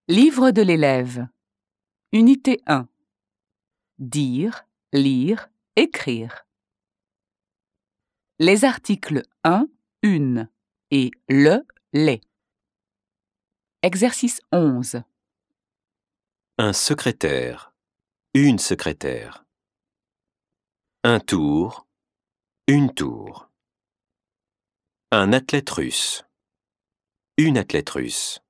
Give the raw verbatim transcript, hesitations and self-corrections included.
Livre de l'élève. Unité un. Dire, lire, écrire. Les articles un, une et le, les. Exercice onze. Un secrétaire, une secrétaire. Un tour, une tour. Un athlète russe, une athlète russe.